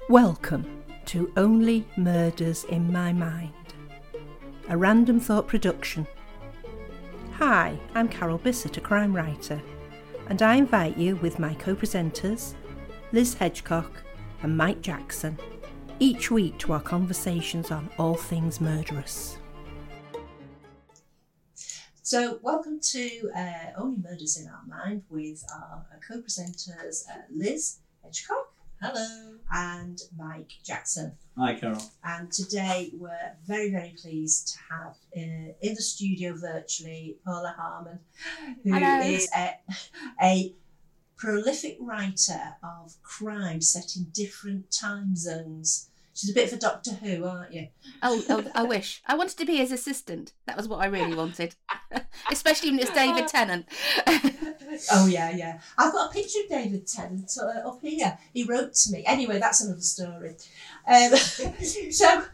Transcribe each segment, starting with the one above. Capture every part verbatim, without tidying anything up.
Welcome to Only Murders in My Mind, a Random Thought production. Hi, I'm Carol Bissett, a crime writer, and I invite you with my co-presenters, Liz Hedgecock and Mike Jackson, each week to our conversations on all things murderous. So, welcome to uh, Only Murders in Our Mind with our uh, co-presenters uh, Liz Hedgecock. Hello. And Mike Jackson. Hi, Carol. And today we're very, very pleased to have uh, in the studio virtually Paula Harmon, who Hello. is a, a prolific writer of crime set in different time zones. She's a bit of a Doctor Who, aren't you? Oh, oh, I wish. I wanted to be his assistant. That was what I really wanted. Especially when it's David Tennant. Oh, yeah, yeah. I've got a picture of David Tennant uh, up here. He wrote to me. Anyway, that's another story. Um, so, um,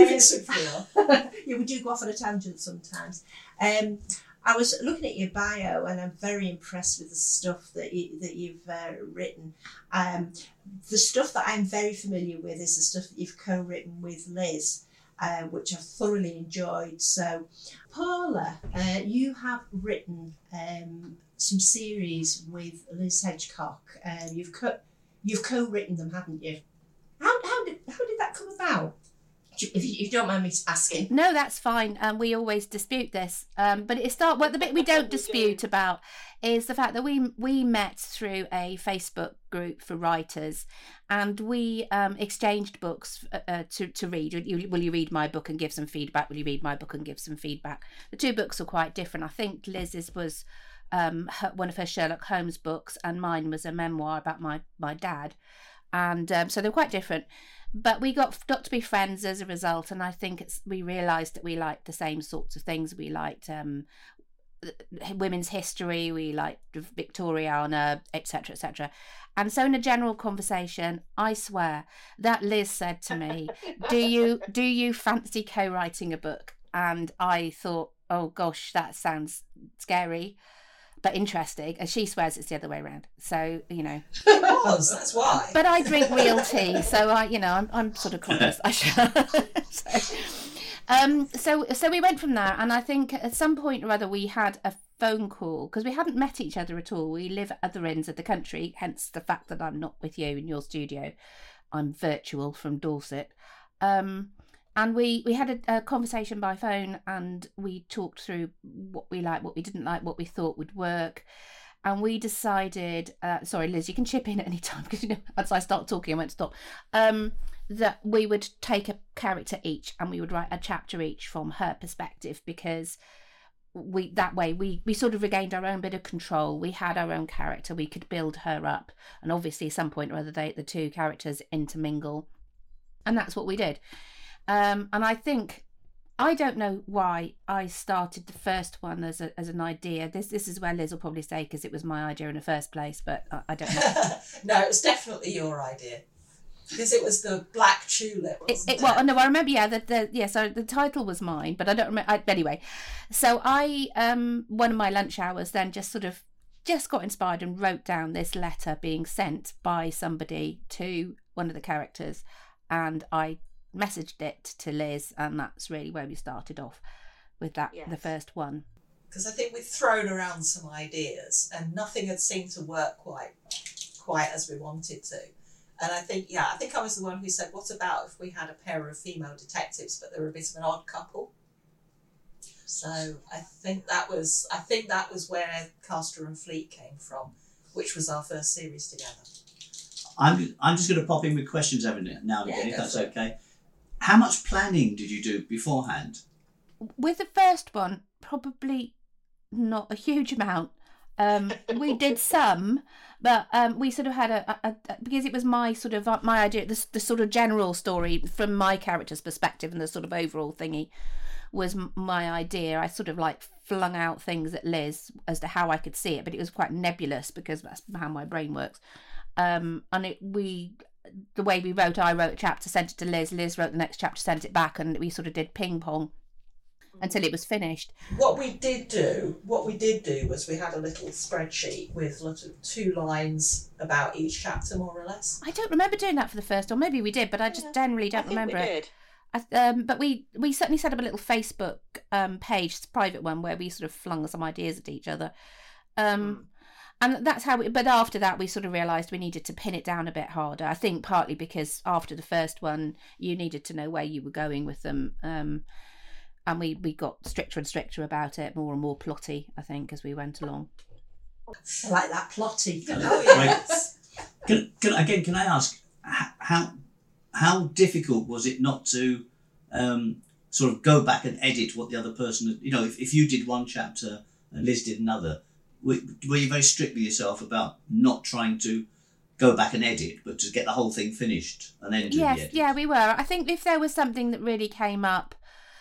yeah, we do go off on a tangent sometimes. Um, I was looking at your bio and I'm very impressed with the stuff that, you, that you've uh, written. Um, the stuff that I'm very familiar with is the stuff that you've co-written with Liz, uh, which I've thoroughly enjoyed. So, Paula, uh, you have written um, some series with Liz Hedgecock. Um, you've co- you've co-written them, haven't you? How how did how did that come about? If you, if you don't mind me asking. No, that's fine. Um, we always dispute this. Um, but it start. Well, the bit we don't dispute about is the fact that we we met through a Facebook group for writers, and we um, exchanged books uh, uh, to to read. You, will you read my book and give some feedback? Will you read my book and give some feedback? The two books are quite different. I think Liz's was um, her, one of her Sherlock Holmes books, and mine was a memoir about my my dad, and um, so they're quite different. But we got got to be friends as a result, and I think it's, we realised that we liked the same sorts of things. We liked um, women's history, we liked Victoriana, et cetera, et cetera. And so, in a general conversation, I swear that Liz said to me, "Do you do you fancy co-writing a book?" And I thought, "Oh gosh, that sounds scary, but interesting." And she swears it's the other way around. So, you know. It was, that's why. But I drink real tea, so I, you know, I'm, I'm sort of conscious. I should. so, um, so, so we went from there, and I think at some point or other we had a phone call, because we hadn't met each other at all. We live at other ends of the country, hence the fact that I'm not with you in your studio. I'm virtual from Dorset. Um, And we, we had a, a conversation by phone, and we talked through what we liked, what we didn't like, what we thought would work. And we decided, uh, sorry, Liz, you can chip in at any time, because, you know, as I start talking, I won't stop, um, that we would take a character each and we would write a chapter each from her perspective, because we that way we, we sort of regained our own bit of control. We had our own character. We could build her up. And obviously, at some point or other, they, the two characters intermingle. And that's what we did. Um, and I think, I don't know why I started the first one as a, as an idea. This this is where Liz will probably say, because it was my idea in the first place, but I, I don't know. No, it was definitely your idea. Because it was the Black Tulip, wasn't it, it? it? Well, no, I remember, yeah, the, the, yeah, so the title was mine, but I don't remember, I, anyway. So I, um, one of my lunch hours then just sort of, just got inspired and wrote down this letter being sent by somebody to one of the characters, and I messaged it to Liz, and that's really where we started off with that, yes. The first one. Because I think we'd thrown around some ideas and nothing had seemed to work quite quite as we wanted to. And I think, yeah, I think I was the one who said, what about if we had a pair of female detectives, but they were a bit of an odd couple? So I think that was I think that was where Castor and Fleet came from, which was our first series together. I'm I'm just going to pop in with questions every now and Yeah, again, if go that's for it. okay. How much planning did you do beforehand? With the first one, probably not a huge amount. Um, we did some, but um, we sort of had a, a, a because it was my sort of my idea, the, the sort of general story from my character's perspective, and the sort of overall thingy was my idea. I sort of like flung out things at Liz as to how I could see it, but it was quite nebulous because that's how my brain works. Um, and it we. The way we wrote, I wrote a chapter, sent it to Liz, Liz wrote the next chapter, sent it back, and we sort of did ping pong. until it was finished. What we did do, what we did do was we had a little spreadsheet with little two lines about each chapter, more or less. I don't remember doing that for the first, or maybe we did, but I just generally don't I think remember we it. did. I, um, but we, we certainly set up a little Facebook um, page, it's a private one, where we sort of flung some ideas at each other. Um, and that's how we, but after that we sort of realised we needed to pin it down a bit harder. I think partly because after the first one, you needed to know where you were going with them. Um, and we, we got stricter and stricter about it, more and more plotty, I think, as we went along. I like that plotty. Oh, yes. Can, can, again, can I ask, h- how how difficult was it not to um, sort of go back and edit what the other person, you know, if, if you did one chapter and Liz did another, were, were you very strict with yourself about not trying to go back and edit, but to get the whole thing finished and then do Yes, the edit? yeah, we were. I think if there was something that really came up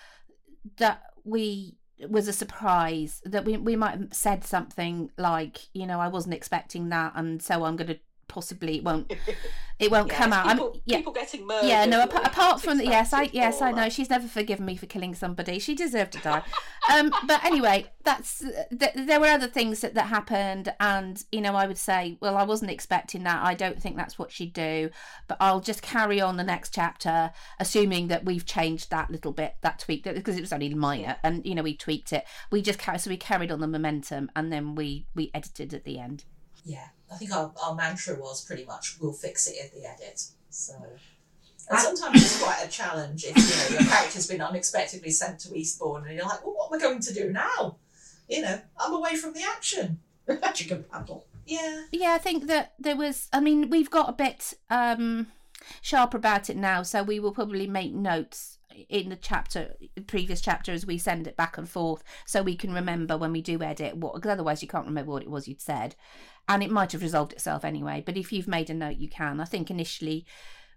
that we was a surprise, that we we might have said something like, you know, I wasn't expecting that, and so I'm going to possibly it won't it won't Yeah, come out. People, I'm, yeah, people getting murdered. yeah, no. we Apart, weren't apart from the, yes, I expected yes for I know that. she's never forgiven me for killing somebody. She deserved to die. um, but anyway, that's th- there were other things that, that happened, and you know, I would say, well, I wasn't expecting that. I don't think that's what she'd do, but I'll just carry on the next chapter, assuming that we've changed that little bit, that tweak, because it was only minor, Yeah. and you know, we tweaked it. We just carried, so we carried on the momentum, and then we we edited at the end. Yeah, I think our, our mantra was pretty much, we'll fix it at the edit. So, and I- sometimes it's quite a challenge if, you know, your character's been unexpectedly sent to Eastbourne and you're like, well, what am I going to do now? You know, I'm away from the action. Chicken paddle. Yeah. Yeah, I think that there was, I mean, we've got a bit um, sharper about it now, so we will probably make notes in the chapter, previous chapter, as we send it back and forth, so we can remember when we do edit what, because otherwise you can't remember what it was you'd said. And it might have resolved itself anyway, but if you've made a note, you can. I think initially,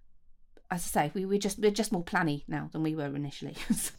as I say, we were just, we're just more planny now than we were initially.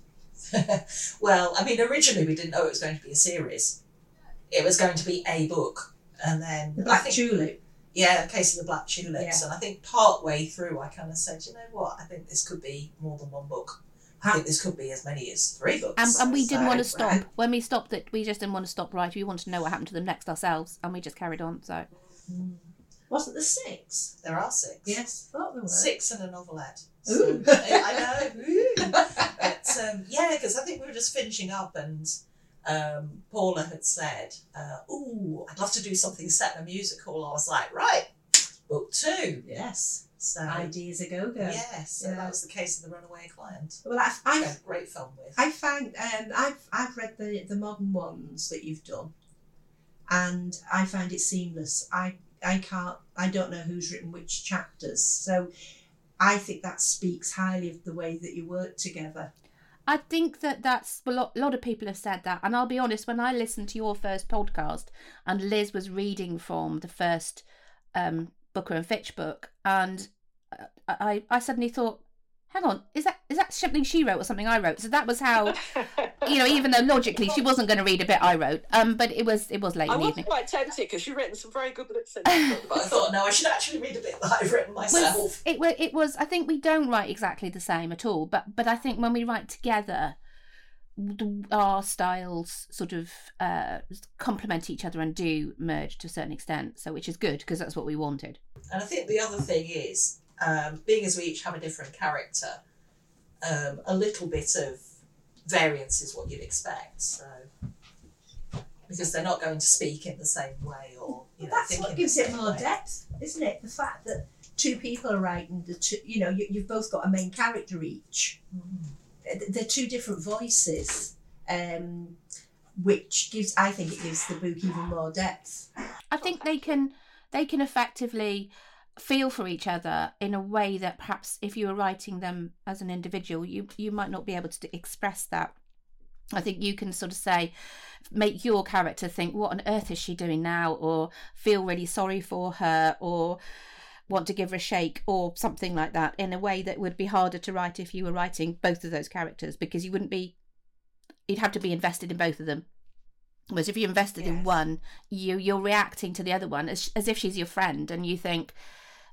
Well, I mean, originally we didn't know it was going to be a series. It was going to be a book. And then The I Black think, Tulip. yeah, a case of the Black Tulips. Yeah. And I think part way through I kind of said, you know what, I think this could be more than one book. I think this could be as many as three books. and, and we didn't So, want to stop. well, When we stopped it, we just didn't want to stop right. We wanted to know what happened to them next ourselves, and we just carried on, so. Wasn't there six? There are six. Yes, I thought there were. Six and a novelette. Ooh. So, I know. Ooh. But um, yeah, because I think we were just finishing up, and um, Paula had said, uh, "Ooh, I'd love to do something set in a musical." I was like, "Right, book two." Yes. So Ideas a go go. yes, so Yeah. that was the case of the Runaway Client. Well, I, Which I, I had a great film with. I find um, I've I've read the the modern ones that you've done, and I find it seamless. I I can't I don't know who's written which chapters, so I think that speaks highly of the way that you work together. I think that that's a lot, a lot of people have said that, and I'll be honest, when I listened to your first podcast and Liz was reading from the first um, Booker and Fitch book, and I, I suddenly thought, hang on, is that is that something she wrote or something I wrote? So that was how, you know, even though logically she wasn't going to read a bit I wrote, um, but it was it was late I in the was evening. quite tempted because you've written some very good bits in that book. But I thought, no, I should actually read a bit that I've written myself. Was, it was it was I think we don't write exactly the same at all, but but I think when we write together, the- our styles sort of uh, complement each other and do merge to a certain extent, so which is good because that's what we wanted. And I think the other thing is, um, being as we each have a different character, um, a little bit of variance is what you'd expect. So, because they're not going to speak in the same way, or you know, That's think what in gives the it same more way. depth, isn't it? The fact that two people are writing the two, you know, you, you've both got a main character each. Mm. They're two different voices, um, which gives, I think, it gives the book even more depth. I think they can they can effectively feel for each other in a way that perhaps if you were writing them as an individual, you you might not be able to express that. I think you can sort of say, make your character think, what on earth is she doing now? Or feel really sorry for her, or want to give her a shake, or something like that, in a way that would be harder to write if you were writing both of those characters, because you wouldn't be, you'd have to be invested in both of them. Whereas if you're invested in Yes. one, you, you're reacting to the other one as, as if she's your friend, and you think,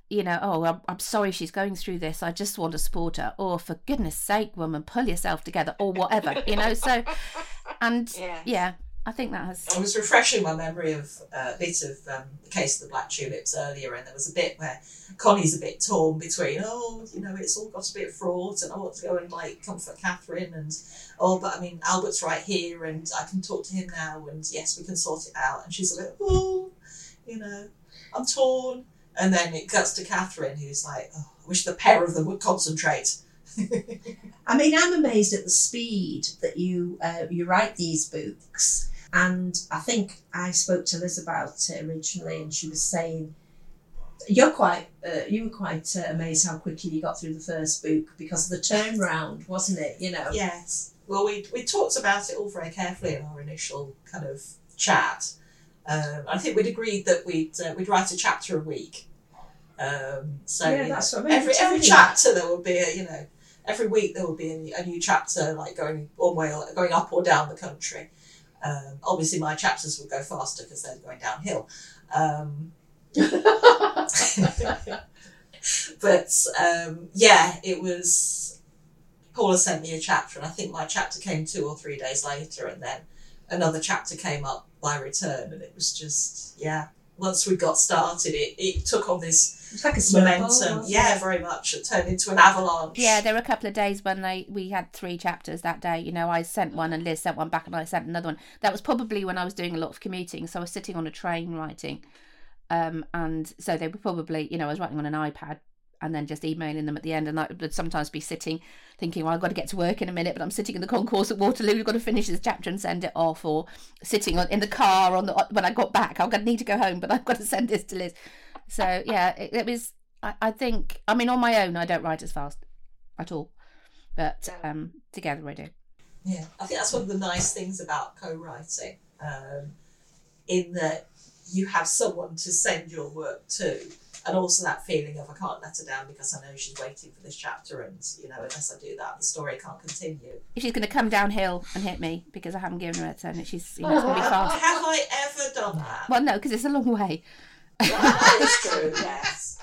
you know, oh, I'm, I'm sorry she's going through this, I just want to support her, or for goodness sake, woman, pull yourself together, or whatever, you know. So, and Yeah. yeah, I think that has. I was refreshing my memory of uh, a bit of um, The Case of the Black Tulips earlier, and there was a bit where Connie's a bit torn between, oh, you know, it's all got a bit fraught, and I want to go and like comfort Catherine, and oh, but I mean, Albert's right here, and I can talk to him now, and yes, we can sort it out. And she's a bit, oh, you know, I'm torn. And then it cuts to Catherine, who's like, oh, I wish the pair of them would concentrate. I mean, I'm amazed at the speed that you uh, you write these books. And I think I spoke to Liz about it originally, and she was saying, you're quite, uh, you were quite uh, amazed how quickly you got through the first book because of the turnaround, wasn't it? You know. Yes. Well, we we talked about it all very carefully in our initial kind of chat. Um, I think we'd agreed that we'd uh, we'd write a chapter a week. Um, so Yeah, you know, that's what I mean. every Tell every me chapter there will be a, you know, every week there will be a, a new chapter, like going one way or going up or down the country. Um, obviously, my chapters would go faster because they're going downhill. Um, but um, yeah, it was. Paula sent me a chapter, and I think my chapter came two or three days later, and then another chapter came up by return, and it was just yeah. Once we got started, it, it took on this It's like a snowball, momentum. wasn't Yeah, it? very much. It turned into an avalanche. Yeah, there were a couple of days when they we had three chapters that day. You know, I sent one and Liz sent one back, and I sent another one. That was probably when I was doing a lot of commuting, so I was sitting on a train writing, um, and so they were probably, you know, I was writing on an iPad and then just emailing them at the end, and I would sometimes be sitting thinking, well, I've got to get to work in a minute, but I'm sitting in the concourse at Waterloo, I've got to finish this chapter and send it off, or sitting on, in the car on the when I got back, I'm going to need to go home, but I've got to send this to Liz. So yeah, it, it was. I, I think. I mean, on my own, I don't write as fast at all, but um, together I do. Yeah, I think that's one of the nice things about co-writing, um, in that you have someone to send your work to, and also that feeling of I can't let her down because I know she's waiting for this chapter, and you know, unless I do that, the story can't continue. If she's going to come downhill and hit me because I haven't given her a turn, she's, you know, it's going to be fast. Have I ever done that? Well, no, because it's a long way. That is true. Yes.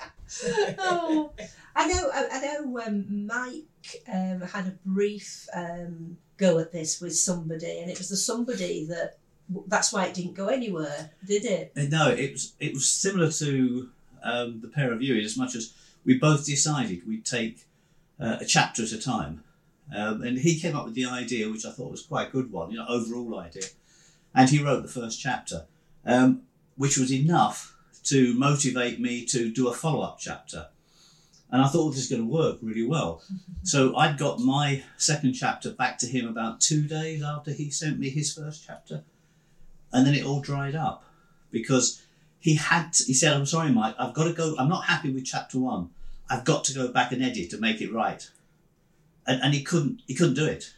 Oh, I know. I, I know. Um, Mike um, had a brief um, go at this with somebody, and it was the somebody that. That's why it didn't go anywhere, did it? Uh, No, it was it was similar to um, the pair of you, in as much as we both decided we'd take uh, a chapter at a time, um, and he came up with the idea, which I thought was quite a good one, you know, overall idea, and he wrote the first chapter, um, which was enough to motivate me to do a follow-up chapter. And I thought, well, this is going to work really well. So I'd got my second chapter back to him about two days after he sent me his first chapter. And then it all dried up because he had, to, he said, I'm sorry, Mike, I've got to go, I'm not happy with chapter one. I've got to go back and edit to make it right. And, and he couldn't, he couldn't do it.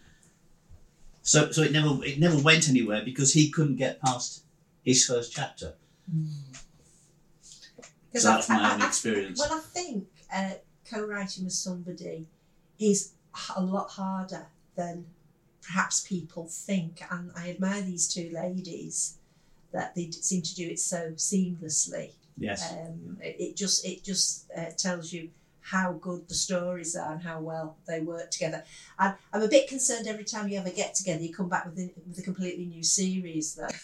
So so it never it never went anywhere because he couldn't get past his first chapter. Mm. So that's my I, own I, experience. Well, I think uh, co-writing with somebody is a lot harder than perhaps people think, and I admire these two ladies that they seem to do it so seamlessly. Yes. Um, it, it just it just uh, tells you how good the stories are and how well they work together. And I'm a bit concerned every time you ever get together, you come back with a, with a completely new series. Though.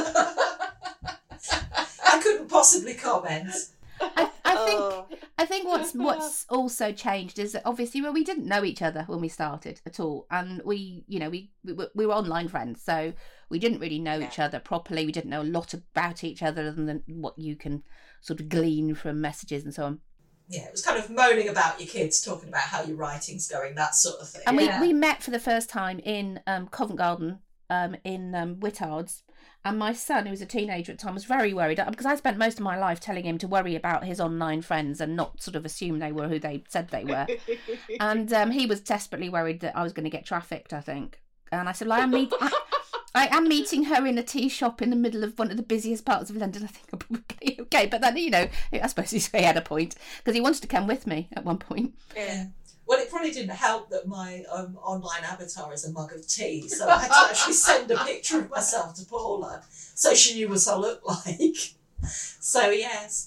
I couldn't possibly comment. I, I think Oh. I think what's what's also changed is that obviously, well, we didn't know each other when we started at all, and we, you know, we we, were- we were online friends, so we didn't really know each other properly. We didn't know a lot about each other other than what you can sort of glean from messages and so on. Yeah, it was kind of moaning about your kids, talking about how your writing's going, that sort of thing. And Yeah. we, we met for the first time in um, Covent Garden, um, in um, Whittards. And my son, who was a teenager at the time, was very worried because I spent most of my life telling him to worry about his online friends and not sort of assume they were who they said they were. And um, he was desperately worried that I was going to get trafficked, I think. And I said, well, I am, meet- I, I am meeting her in a tea shop in the middle of one of the busiest parts of London. I think I'm probably okay. But then, you know, I suppose he had a point because he wanted to come with me at one point. Yeah. Well, it probably didn't help that my um, online avatar is a mug of tea, so I had to actually send a picture of myself to Paula so she knew what I looked like. So, yes.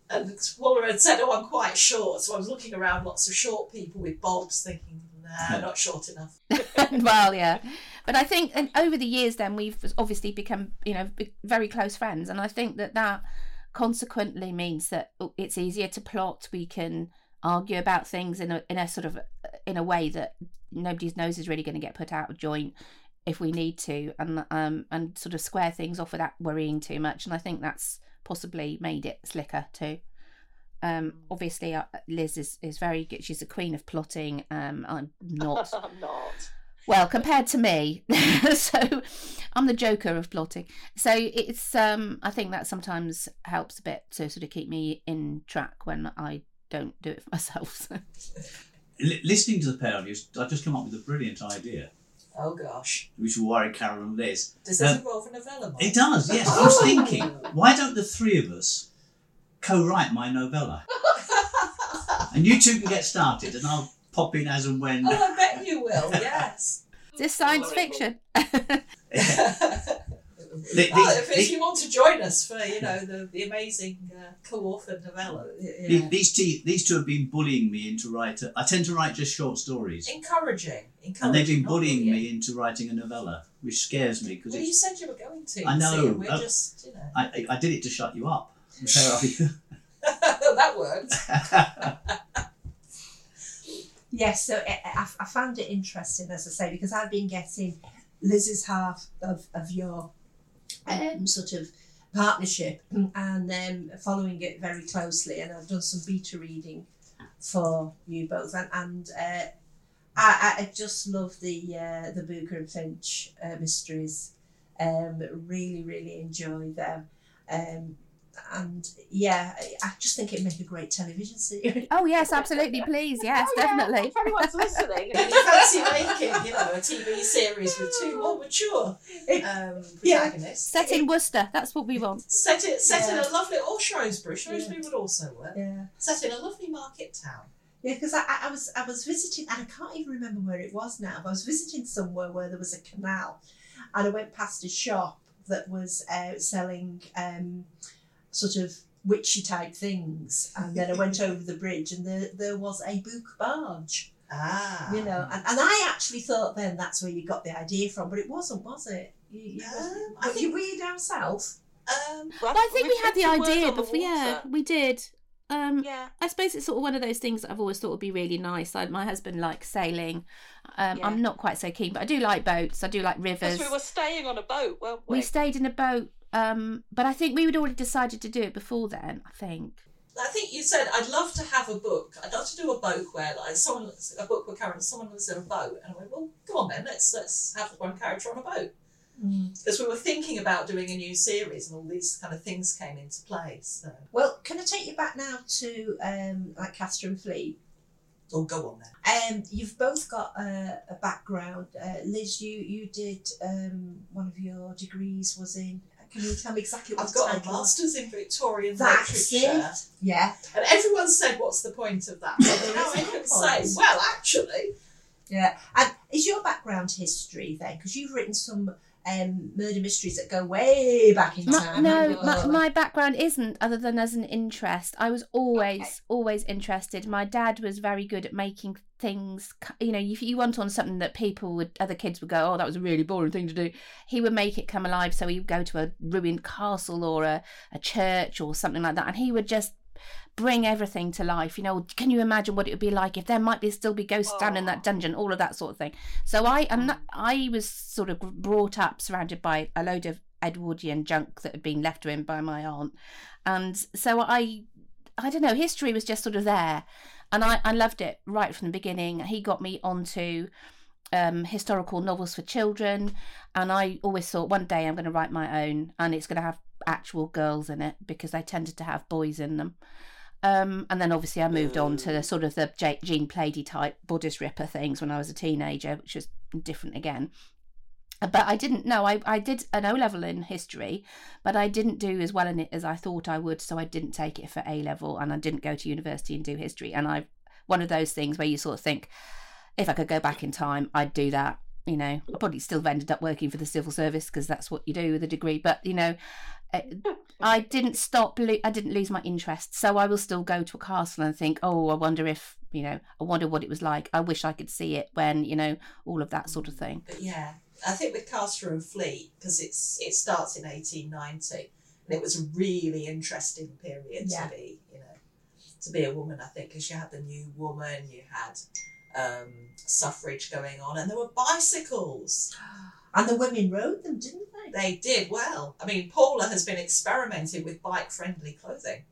And Paula had said, oh, I'm quite short. So I was looking around lots of short people with bobs thinking, nah, not short enough. Well, yeah. But I think and over the years then we've obviously become, you know, very close friends. And I think that that consequently means that it's easier to plot. We can argue about things in a in a sort of in a way that nobody's nose is really going to get put out of joint if we need to, and um and sort of square things off without worrying too much. And I think that's possibly made it slicker too. Um, obviously, uh, Liz is, is very good. She's the queen of plotting. Um, I'm not. I'm not. Well, compared to me, so I'm the joker of plotting. So it's um, I think that sometimes helps a bit to sort of keep me in track when I don't do it for myself. So. L- listening to the pair of you, I've just come up with a brilliant idea, Oh gosh. which will worry Carol and Liz. Does this Um, involve a novella? Mike? It does, yes. I was thinking, why don't the three of us co-write my novella? And you two can get started, and I'll pop in as and when. Oh, I bet you will, yes. Is this science fiction? The- Well, the- if, if you want to join us for, you know, the, the amazing uh, co-authored novella, the- yeah. These two, these two have been bullying me into writing. I tend to write just short stories, encouraging, encouraging. and they've been not bullying bullying. me into writing a novella, which scares me because Well, you it's. said you were going to. I you know. see, and we're Uh, just, you know. I, I I did it to shut you up. Where are you? That worked. Yes, so I, I, I found it interesting, as I say, because I've been getting Liz's half of, of your um, sort of partnership and um, following it very closely, and I've done some beta reading for you both, and, and uh, I, I just love the uh, the Booker and Finch uh, mysteries. Um, really, really enjoy them. Um, and yeah, I, I just think it'd make a great television series. Oh yes, absolutely, please, yes, Oh, yeah, definitely. if anyone's listening. And you fancy making, you know, a T V series with two more mature um, protagonists? Set in Worcester, that's what we want. Set it, set Yeah. in a lovely, or Shrewsbury. Shrewsbury Yeah. would also work. Yeah. Set in a lovely market town. Yeah, because I, I was I was visiting, and I can't even remember where it was now, but I was visiting somewhere where there was a canal, and I went past a shop that was uh, selling um, sort of witchy type things, and then I went over the bridge, and there there was a book barge, Ah. you know, and, and I actually thought then that's where you got the idea from, but it wasn't, was it? You, you, Um, I but think- you were you down south? Um, Well, I think we had the written word idea on the before. Yeah, water. we did. Um, Yeah. I suppose it's sort of one of those things that I've always thought would be really nice. Like my husband likes sailing. Um, Yeah. I'm not quite so keen, but I do like boats. I do like rivers. Because we were staying on a boat, weren't we? We stayed in a boat, um, but I think we had already decided to do it before then. I think. I think you said I'd love to have a book. I'd love to do a boat where, like, someone a book where Karen, someone was in a boat, and I went, well, come on then, let's let's have one character on a boat. Because we were thinking about doing a new series, and all these kind of things came into play. So, Well, can I take you back now to um, like Castor and Fleet? oh, go on then. Um, you've both got a, a background. Uh, Liz, you you did um, one of your degrees was in. Can you tell me exactly what I've the got a title was? master's in Victorian That's literature, it. Yeah, and everyone said, "What's the point of that?" But There now is I a can point. say, well, actually, yeah. And is your background history then? Because you've written some um, murder mysteries that go way back in My, time. no, haven't my, you? my background isn't other than as an interest. I was always, Okay. always interested. My dad was very good at making things, you know, if you went on something that people would, other kids would go, oh, that was a really boring thing to do. He would make it come alive. So he would go to a ruined castle or a, a church or something like that. And he would just bring everything to life. You know, can you imagine what it would be like if there might be still be ghosts down in that dungeon, all of that sort of thing. So I am not, I was sort of brought up surrounded by a load of Edwardian junk that had been left to him by my aunt. And so I, I don't know, history was just sort of there. And I, I loved it right from the beginning. He got me onto um, historical novels for children. And I always thought one day I'm going to write my own, and it's going to have actual girls in it because they tended to have boys in them. Um, and then obviously I moved on to the sort of the J- Jean Plaidy type Buddhist Ripper things when I was a teenager, which was different again. But I didn't know, I, I did an O-level in history, but I didn't do as well in it as I thought I would, so I didn't take it for A-level, and I didn't go to university and do history. And I, one of those things where you sort of think, if I could go back in time, I'd do that. you know, I probably still have ended up working for the civil service because that's what you do with a degree. But, you know, I didn't stop, lo- I didn't lose my interest. So I will still go to a castle and think, oh, I wonder if, you know, I wonder what it was like. I wish I could see it when, you know, all of that sort of thing. But yeah, I think with Castor and Fleet, because it's it starts in eighteen ninety, and it was a really interesting period Yeah. to be, you know, to be a woman, I think, because you had the New Woman, you had um, suffrage going on, and there were bicycles. And the women rode them, didn't they? They did well. I mean, Paula has been experimenting with bike-friendly clothing.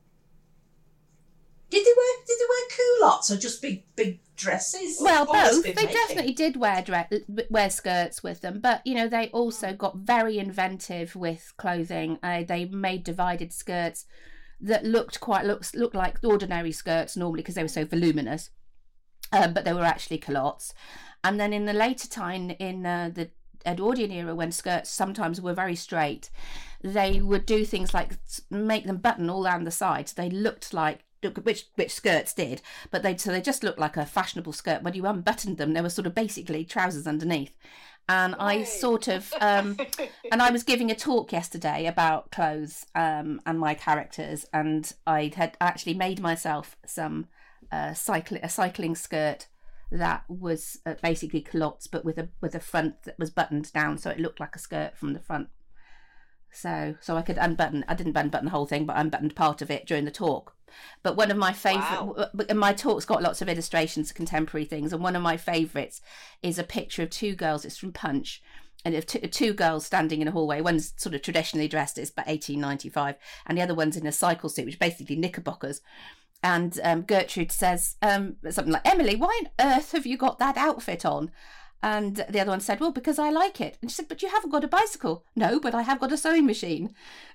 Did they wear Did they wear culottes or just big big dresses? Well, Paula's both. been They making- definitely did wear dre- wear skirts with them, but you know they also got very inventive with clothing. Uh, they made divided skirts that looked quite looks looked like ordinary skirts normally because they were so voluminous, um, but they were actually culottes. And then in the later time, in uh, the Edwardian era, when skirts sometimes were very straight, they would do things like make them button all down the sides. They looked like which which skirts did, but they so they just looked like a fashionable skirt. When you unbuttoned them, they were sort of basically trousers underneath. And I Right. sort of um, and I was giving a talk yesterday about clothes um, and my characters, and I had actually made myself some uh, cycling a cycling skirt that was uh, basically culottes, but with a with a front that was buttoned down, so it looked like a skirt from the front. So so I could unbutton. I didn't unbutton the whole thing, but I unbuttoned part of it during the talk. But one of my favourite, and my talk's got lots of illustrations of contemporary things, and one of my favourites is a picture of two girls. It's from Punch, and of two, two girls standing in a hallway. One's sort of traditionally dressed, it's about eighteen ninety-five, and the other one's in a cycle suit, which is basically knickerbockers. And um, Gertrude says um, something like, "Emily, why on earth have you got that outfit on?" And the other one said, "Well, because I like it." And she said, "But you haven't got a bicycle." "No, but I have got a sewing machine."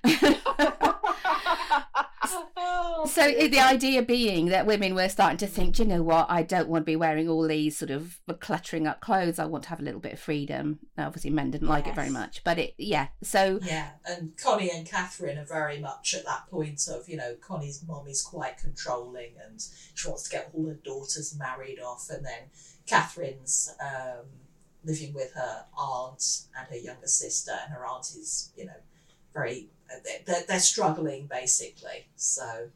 Oh, So i- the idea being that women were starting to think, "Do you know what, I don't want to be wearing all these sort of cluttering up clothes. I want to have a little bit of freedom." Now, obviously, men didn't like it very Yes. much, but it, yeah. So Yeah, and Connie and Catherine are very much at that point of, you know, Connie's mum is quite controlling and she wants to get all her daughters married off, and then Catherine's um, living with her aunt and her younger sister, and her aunt is, you know, very, they're, they're struggling basically. So,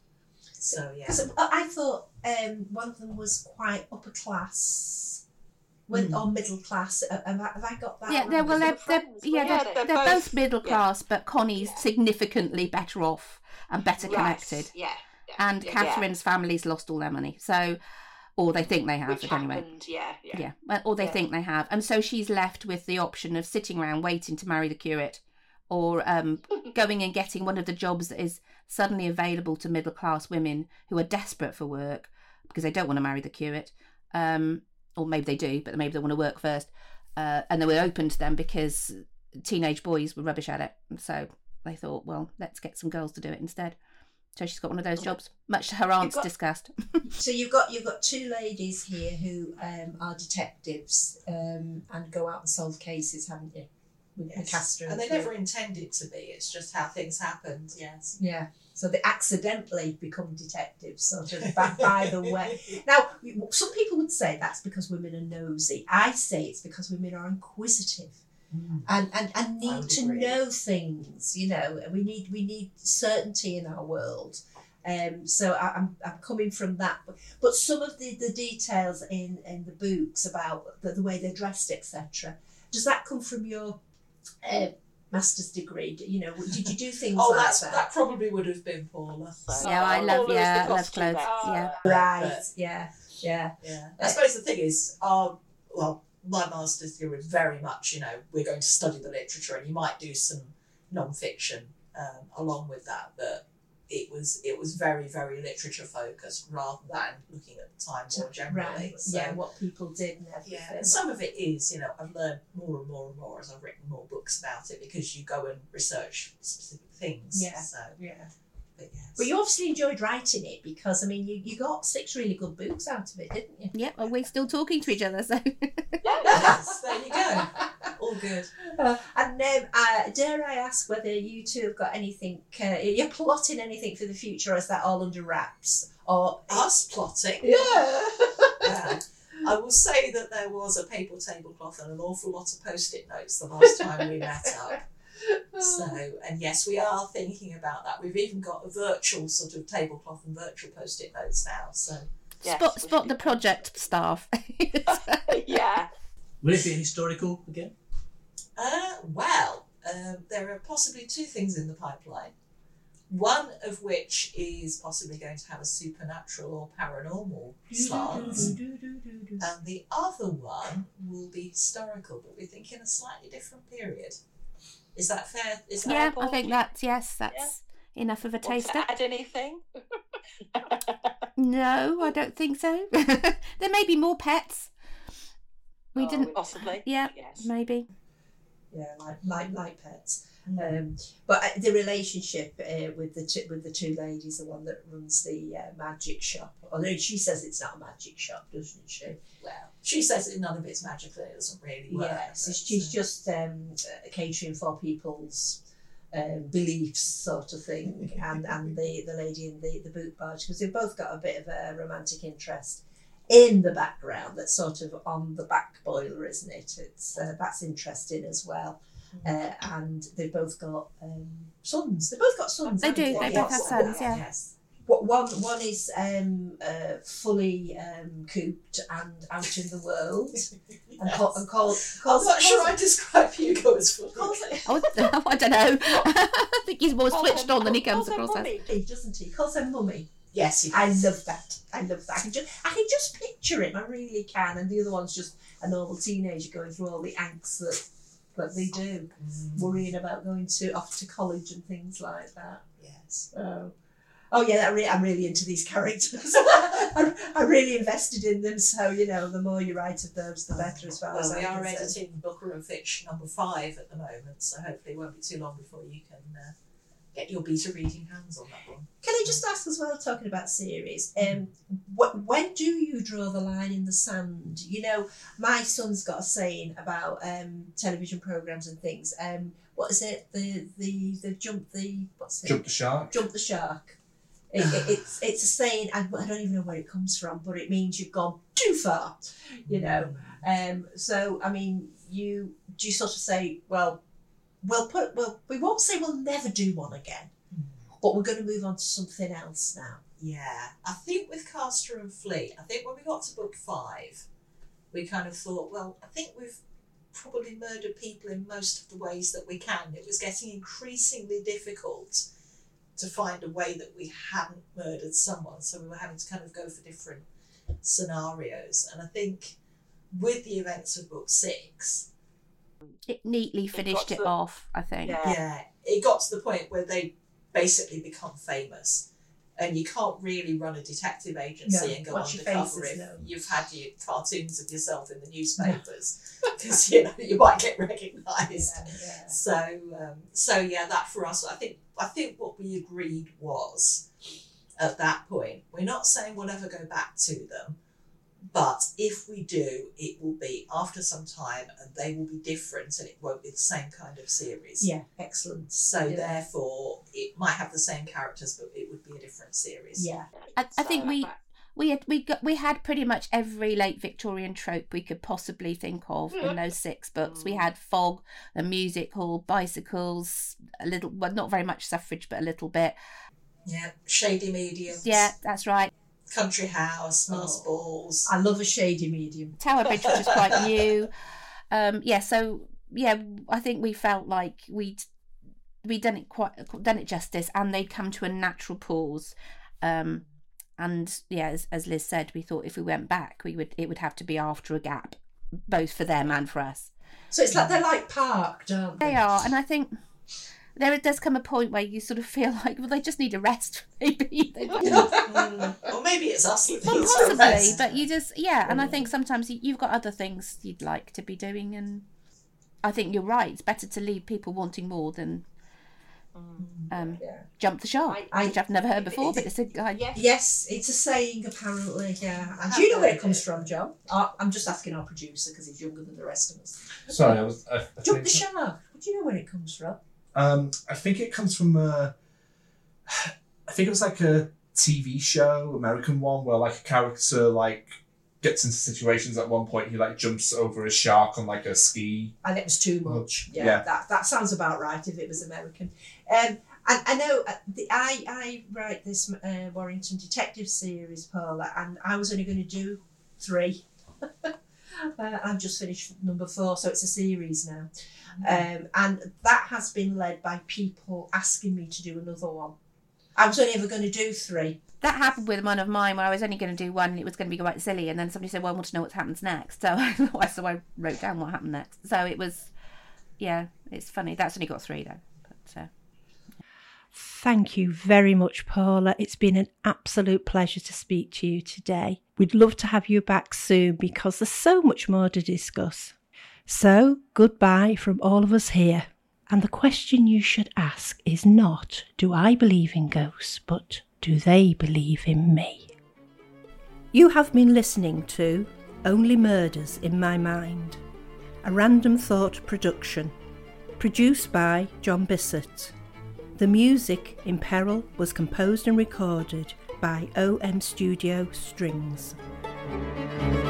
so yeah. So uh, I thought um, one of them was quite upper class, with, Mm. or middle class. Uh, Have I, have I got that? yeah, right? they're well, they're, they're friends, yeah, yeah, they're, they're they're both, both- middle yeah. class, but Connie's Yeah. significantly better off and better Right. connected, Yeah. yeah, and yeah, Catherine's family's lost all their money. So, or they think they yeah. have, Which but anyway. happened, yeah, yeah. Yeah, well, or they Yeah. think they have, and so she's left with the option of sitting around waiting to marry the curate, or um, going and getting one of the jobs that is suddenly available to middle class women who are desperate for work because they don't want to marry the curate, um, or maybe they do, but maybe they want to work first, uh, and they were open to them because teenage boys were rubbish at it, and so they thought, well, let's get some girls to do it instead. So she's got one of those jobs, much to her aunt's got- disgust. So you've got you've got two ladies here who um, are detectives um, and go out and solve cases, haven't you? With Yes. Castor And they Fleet. never intended to be, it's just how things happened, yes. Yeah. So they accidentally become detectives, sort of by, by the way. Now, some people would say that's because women are nosy. I say it's because women are inquisitive. And, and, and I need would to agree. know things, you know. We need we need certainty in our world. Um, so I, I'm I'm coming from that. But some of the, the details in, in the books about the, the way they're dressed, et cetera. Does that come from your uh, master's degree? You know, did you do things Oh, like that's that? that probably would have been Paula. So. Yeah, I Oh, love, Paula was yeah, the I love costume clothes, expert. yeah. Right. But- Yeah. Yeah. Yeah, I suppose the thing is, our well, my master's degree was very much, you know, we're going to study the literature, and you might do some non-fiction um, along with that, but it was it was very very literature focused rather than looking at the time more generally. Right. So, Yeah. What people did and everything. yeah, and some of it is, you know, I've learned more and more and more as I've written more books about it because you go and research specific things. Yeah. So, Yeah. but yes. But you obviously enjoyed writing it because I mean you, you got six really good books out of it, didn't you? Yeah, well, we're still talking to each other, so. Yes, there you go. All good. Uh, and um, uh, dare I ask whether you two have got anything? Uh, you're plotting anything for the future, or is that all under wraps? Or Us plotting. yeah. Yeah. I will say that there was a paper tablecloth and an awful lot of post-it notes the last time we met up. So, and yes, we are thinking about that. We've even got a virtual sort of tablecloth and virtual post-it notes now. So, Yes, spot we spot should the do project staff. that. Yeah. Will it be historical again? uh, well, um, there are possibly two things in the pipeline. One of which is possibly going to have a supernatural or paranormal slant, and the other one will be historical, but we think in a slightly different period. Is that fair? Is that Yeah, Paul? I think that's yes, that's enough of a Want to taster. add anything? No, I don't think so. There may be more pets. We Oh, didn't. possibly. Yeah, Yes. maybe. Yeah, like like like pets. Um, but uh, the relationship uh, with the two, with the two ladies, the one that runs the uh, magic shop, although she says it's not a magic shop, doesn't she? Well, she says that none of it's magical. It doesn't really work. Yes, but, she's uh, just um, uh, catering for people's um, beliefs, sort of thing, and and the, the lady in the, the boot barge, because they've both got a bit of a romantic interest in the background that's sort of on the back boiler, isn't it? It's uh, that's interesting as well. Uh, and they've both got um, sons. They've both got sons. They haven't do, they both have sons, yeah. Yes. What one one is um, uh, fully um, cooped and out in the world, and, call, and call, I'm calls, not sure I calls, describe Hugo as fully. calls it, Oh, I don't know. I think he's more Call switched them- on than he call comes them across as. mummy. he doesn't he? Calls her mummy. Yes, he I does. love that. I love that. I can just I can just picture him. I really can. And the other one's just a normal teenager going through all the angst that that they do, Mm, worrying about going to off to college and things like that. yes. Oh, oh yeah, that re- I'm really into these characters. I'm, I'm really invested in them. So you know, the more you write of those, the better. As far as Well, we I'm are concerned. editing Booker and Fitch number five at the moment, so hopefully it won't be too long before you can uh, get your beta reading hands on that one. Can I just ask as well, talking about series, um, wh- when do you draw the line in the sand? You know, my son's got a saying about um, television programmes and things. Um, what is it? The the the jump the what's it? Jump the shark. Jump the shark. It, it, it's it's a saying. I, I don't even know where it comes from, but it means you've gone too far. You know. Um. So I mean, you do you sort of say, well, we'll put well, we won't say we'll never do one again. But we're going to move on to something else now. Yeah, I think with Castor and Fleet, I think when we got to book five, we kind of thought, well, I think we've probably murdered people in most of the ways that we can. It was getting increasingly difficult to find a way that we hadn't murdered someone, so we were having to kind of go for different scenarios. And I think with the events of book six, It neatly got finished to it the- off, I think. Yeah. yeah, it got to the point where they basically become famous. And you can't really run a detective agency No, and go once your undercover face if is known. you've had your cartoons of yourself in the newspapers, because you know you might get recognised. Yeah. So, um, so yeah, that for us, I think, I think what we agreed was, at that point, we're not saying we'll ever go back to them, but if we do, it will be after some time, and they will be different, and it won't be the same kind of series. Yeah, excellent. So Yeah. therefore, it might have the same characters, but it would be a different series. Yeah. I, I So think we that- we had we got we had pretty much every late Victorian trope we could possibly think of in those six books. We had fog, a music hall, bicycles, a little well not very much suffrage but a little bit. Yeah, shady mediums. Yeah, that's right. Country house, Oh. mass balls. I love a shady medium. Tower Bridge, which was quite new. Um, yeah, so yeah, I think we felt like we'd we'd done it quite done it justice, and they'd come to a natural pause. Um, and yeah, as, as Liz said, we thought if we went back, we would it would have to be after a gap, both for them and for us. So it's like they're like parked, aren't they? They are, and I think there does come a point where you sort of feel like, well, they just need a rest, maybe. They Mm. Or maybe it's us that Well, needs a possibly, rest. but you just yeah, and I think sometimes you, you've got other things you'd like to be doing, and I think you're right. It's better to leave people wanting more than um, Yeah. jump the shark, I- which I've never heard before. Is But it- it's a guy. Yes. Yes, it's a saying apparently. Yeah. I And have do you know where it heard comes it. from, John? Uh, I'm just asking our producer because he's younger than the rest of us. Sorry, I was. I, I Jump the think- shark. Do you know where it comes from? Um, I think it comes from a. I think it was like a T V show, American one, where like a character like gets into situations at one point. He like jumps over a shark on like a ski. And it was too much. Yeah, Yeah. that that sounds about right if it was American. Um, and I know uh, the, I I write this uh, Warrington Detective series, Paula, and I was only going to do three. uh, I've just finished number four, so it's a series now. Um, and that has been led by people asking me to do another one. I was only ever going to do three. That happened with one of mine where I was only going to do one and it was going to be quite silly, and then somebody said, well, I want to know what happens next. So, so I wrote down what happened next. So it was, yeah, it's funny. That's only got three though. But, uh... Thank you very much, Paula. It's been an absolute pleasure to speak to you today. We'd love to have you back soon because there's so much more to discuss. So, goodbye from all of us here. And the question you should ask is not, do I believe in ghosts, but do they believe in me? You have been listening to Only Murders in My Mind, a Random Thought production, produced by John Bissett. The music in Peril was composed and recorded by O M Studio Strings.